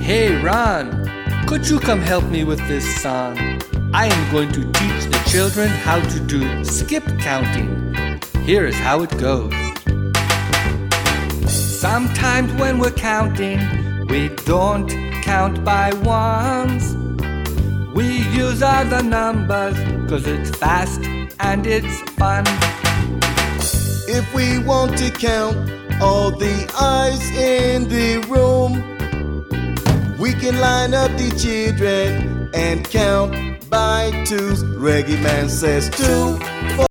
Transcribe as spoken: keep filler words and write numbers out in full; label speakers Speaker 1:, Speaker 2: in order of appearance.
Speaker 1: Hey Ron, could you come help me with this song? I am going to teach the children how to do skip counting. Here is how it goes. Sometimes when we're counting, we don't count by ones. We use other numbers, cause it's fast and it's fun.
Speaker 2: If we want to count all the eyes in the room, we can line up the children and count by twos. Reggae man says two, four.